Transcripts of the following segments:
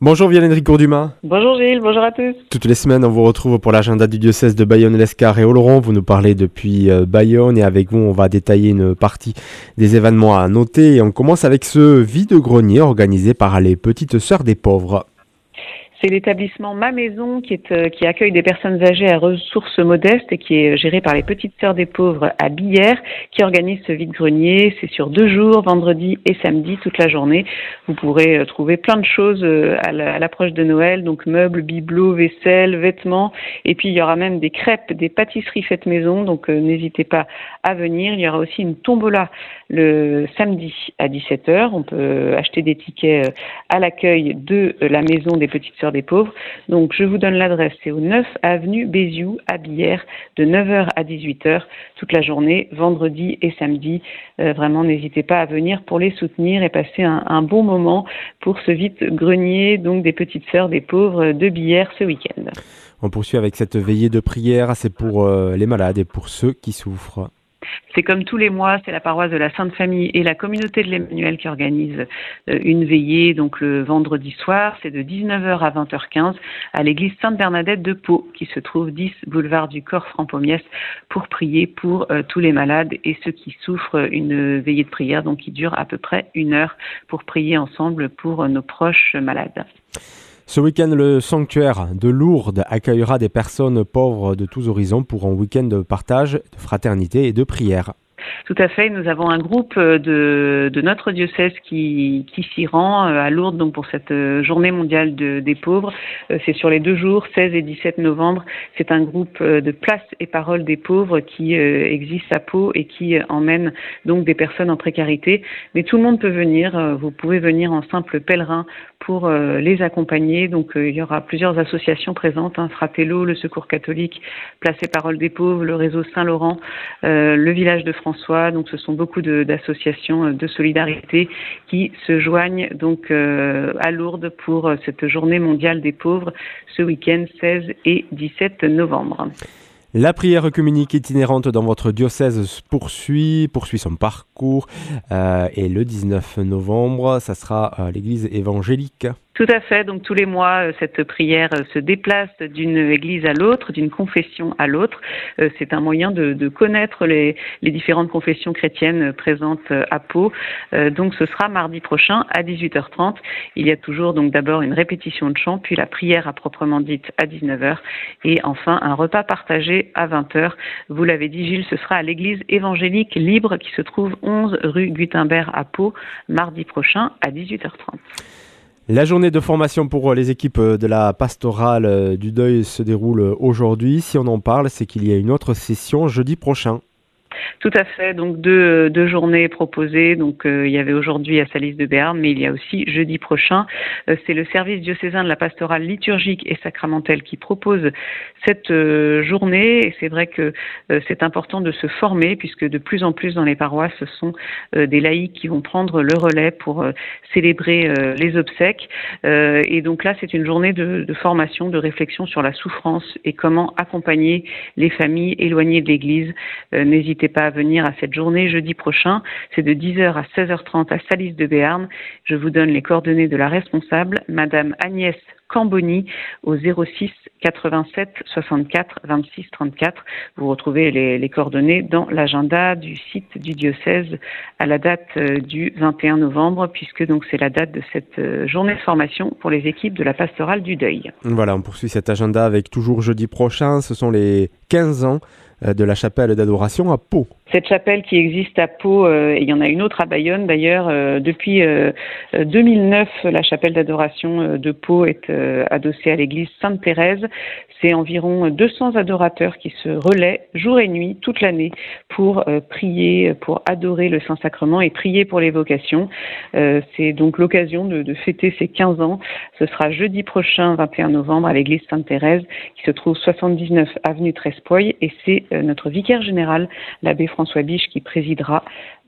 Bonjour Violaine Ricourt-Dumas. Bonjour Gilles, bonjour à tous. Toutes les semaines, on vous retrouve pour l'agenda du diocèse de Bayonne-Lescar et Oloron. Vous nous parlez depuis Bayonne et avec vous, on va détailler une partie des événements à noter. Et on commence avec ce vide-grenier organisé par les Petites Sœurs des Pauvres. C'est l'établissement Ma Maison qui accueille des personnes âgées à ressources modestes et qui est géré par les Petites Sœurs des Pauvres à Billère, qui organise ce vide-grenier. C'est sur 2 jours, vendredi et samedi, toute la journée. Vous pourrez trouver plein de choses à l'approche de Noël, donc meubles, bibelots, vaisselle, vêtements. Et puis il y aura même des crêpes, des pâtisseries faites maison, donc n'hésitez pas à venir. Il y aura aussi une tombola le samedi à 17h. On peut acheter des tickets à l'accueil de la Maison des Petites Sœurs des Pauvres. Donc je vous donne l'adresse, c'est au 9 avenue Béziou à Billère, de 9h à 18h toute la journée, vendredi et samedi. Vraiment n'hésitez pas à venir pour les soutenir et passer un bon moment pour ce vide-grenier donc des Petites Sœurs des Pauvres de Billère ce week-end. On poursuit avec cette veillée de prière, c'est pour les malades et pour ceux qui souffrent. C'est comme tous les mois, c'est la paroisse de la Sainte Famille et la communauté de l'Emmanuel qui organise une veillée, donc le vendredi soir, c'est de 19h à 20h15 à l'église Sainte-Bernadette de Pau, qui se trouve 10 boulevard du Corps Franc-Pommiès, pour prier pour tous les malades et ceux qui souffrent. Une veillée de prière donc qui dure à peu près 1 heure pour prier ensemble pour nos proches malades. Ce week-end, le sanctuaire de Lourdes accueillera des personnes pauvres de tous horizons pour un week-end de partage, de fraternité et de prière. Tout à fait, nous avons un groupe de notre diocèse qui s'y rend à Lourdes donc pour cette journée mondiale des pauvres. C'est sur les 2 jours, 16 et 17 novembre. C'est un groupe de Place et Parole des pauvres qui existe à Pau et qui emmène donc des personnes en précarité. Mais tout le monde peut venir, vous pouvez venir en simple pèlerin pour les accompagner. Donc il y aura plusieurs associations présentes, Fratello, le Secours catholique, Place et Parole des pauvres, le réseau Saint-Laurent, le village de François. Donc ce sont beaucoup d'associations de solidarité qui se joignent donc à Lourdes pour cette journée mondiale des pauvres ce week-end 16 et 17 novembre. La prière œcuménique itinérante dans votre diocèse poursuit son parcours et le 19 novembre, ça sera à l'église évangélique. Tout à fait, donc tous les mois, cette prière se déplace d'une église à l'autre, d'une confession à l'autre. C'est un moyen de connaître les différentes confessions chrétiennes présentes à Pau. Donc ce sera mardi prochain à 18h30. Il y a toujours donc d'abord une répétition de chant, puis la prière à proprement dite à 19h et enfin un repas partagé à 20h. Vous l'avez dit Gilles, ce sera à l'église évangélique libre qui se trouve 11 rue Gutenberg à Pau, mardi prochain à 18h30. La journée de formation pour les équipes de la pastorale du deuil se déroule aujourd'hui. Si on en parle, c'est qu'il y a une autre session jeudi prochain. Tout à fait, donc deux journées proposées. Donc il y avait aujourd'hui à Salis de Béarn, mais il y a aussi jeudi prochain. C'est le service diocésain de la pastorale liturgique et sacramentelle qui propose cette journée. Et c'est vrai que c'est important de se former puisque de plus en plus dans les paroisses, ce sont des laïcs qui vont prendre le relais pour célébrer les obsèques. Et donc là, c'est une journée de formation, de réflexion sur la souffrance et comment accompagner les familles éloignées de l'Église. N'hésitez pas à venir à cette journée jeudi prochain. C'est de 10h à 16h30 à Salis de Béarn. Je vous donne les coordonnées de la responsable, Madame Agnès Camboni, au 06 87 64 26 34. Vous retrouvez les coordonnées dans l'agenda du site du diocèse à la date du 21 novembre, puisque donc c'est la date de cette journée de formation pour les équipes de la pastorale du deuil. Voilà, on poursuit cet agenda avec toujours jeudi prochain. Ce sont les 15 ans de la chapelle d'adoration à Pau. Cette chapelle qui existe à Pau, et il y en a une autre à Bayonne d'ailleurs, depuis 2009, la chapelle d'adoration de Pau est adossée à l'église Sainte-Thérèse. C'est environ 200 adorateurs qui se relaient jour et nuit toute l'année pour prier, pour adorer le Saint-Sacrement et prier pour les vocations. C'est donc l'occasion de fêter ces 15 ans. Ce sera jeudi prochain, 21 novembre, à l'église Sainte-Thérèse, qui se trouve 79 avenue Trespoy, et c'est notre vicaire général, l'abbé François François Biche qui présidera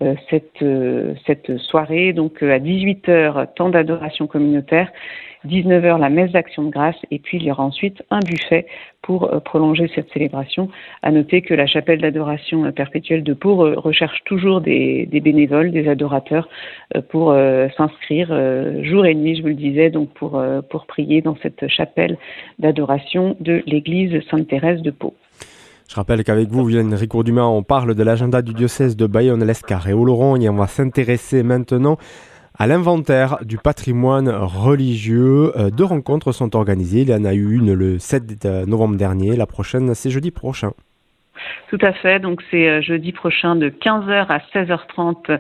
cette soirée. Donc à 18h, temps d'adoration communautaire, 19h, la messe d'action de grâce, et puis il y aura ensuite un buffet pour prolonger cette célébration. À noter que la chapelle d'adoration perpétuelle de Pau recherche toujours des bénévoles, des adorateurs pour s'inscrire jour et nuit, je vous le disais, donc pour prier dans cette chapelle d'adoration de l'église Sainte-Thérèse de Pau. Je rappelle qu'avec vous, Violaine Ricourt-Dumas, on parle de l'agenda du diocèse de Bayonne-Lescar et Oloron, et on va s'intéresser maintenant à l'inventaire du patrimoine religieux. Deux rencontres sont organisées. Il y en a eu une le 7 novembre dernier. La prochaine, c'est jeudi prochain. Tout à fait. Donc, c'est jeudi prochain de 15h à 16h30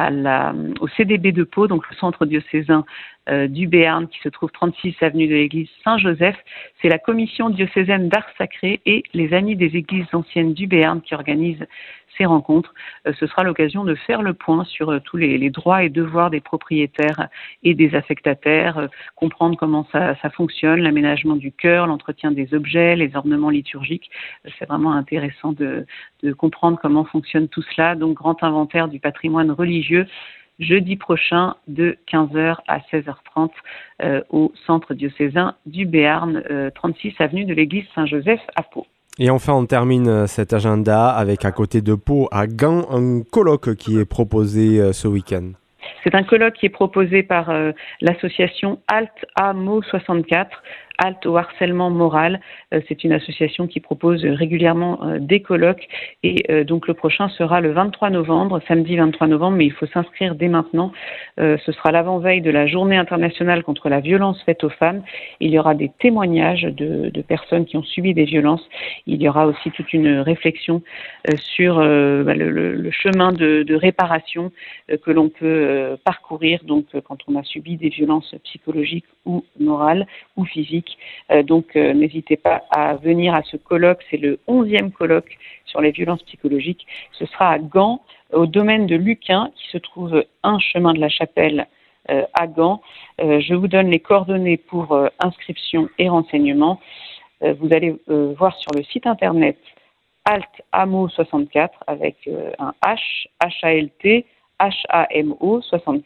au CDB de Pau, donc le centre diocésain du Béarn, qui se trouve 36 avenue de l'église Saint-Joseph. C'est la commission diocésaine d'art sacré et les amis des églises anciennes du Béarn qui organisent ces rencontres. Ce sera l'occasion de faire le point sur tous les droits et devoirs des propriétaires et des affectataires, comprendre comment ça fonctionne, l'aménagement du chœur, l'entretien des objets, les ornements liturgiques. C'est vraiment intéressant de comprendre comment fonctionne tout cela. Donc, grand inventaire du patrimoine religieux, jeudi prochain de 15h à 16h30 au centre diocésain du Béarn, 36 avenue de l'église Saint-Joseph à Pau. Et enfin, on termine cet agenda avec, à côté de Pau, à Gand, un colloque qui est proposé ce week-end. C'est un colloque qui est proposé par l'association Halt à Meaux 64, Halt au harcèlement moral. C'est une association qui propose régulièrement des colloques et donc le prochain sera le 23 novembre, samedi 23 novembre, mais il faut s'inscrire dès maintenant. Ce sera l'avant-veille de la journée internationale contre la violence faite aux femmes. Il y aura des témoignages de personnes qui ont subi des violences. Il y aura aussi toute une réflexion sur le chemin de réparation que l'on peut parcourir donc quand on a subi des violences psychologiques ou morales ou physiques. Donc n'hésitez pas à venir à ce colloque, c'est le 11e colloque sur les violences psychologiques. Ce sera à Gand, au domaine de Luquin, qui se trouve un chemin de la Chapelle à Gand. Je vous donne les coordonnées pour inscription et renseignements. Vous allez voir sur le site internet Halt à Meaux 64 avec un H, H-A-L-T, H-A-M-O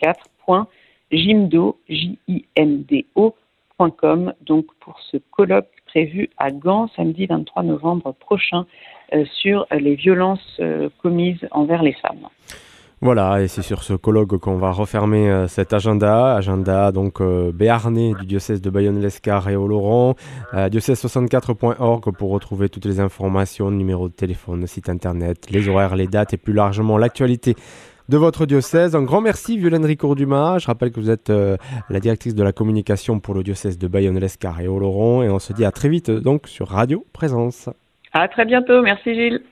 64.jimdo, J-I-M-D-O.com, donc pour ce colloque prévu à Gand samedi 23 novembre prochain sur les violences commises envers les femmes. Voilà, et c'est sur ce colloque qu'on va refermer cet agenda donc béarnais du diocèse de Bayonne-Lescar et Oloron, diocèse64.org pour retrouver toutes les informations, numéro de téléphone, site internet, les horaires, les dates et plus largement l'actualité de votre diocèse. Un grand merci Violaine Ricourt-Dumas. Je rappelle que vous êtes la directrice de la communication pour le diocèse de Bayonne-Lescar et Oloron, et on se dit à très vite donc sur Radio Présence. À très bientôt, merci Gilles.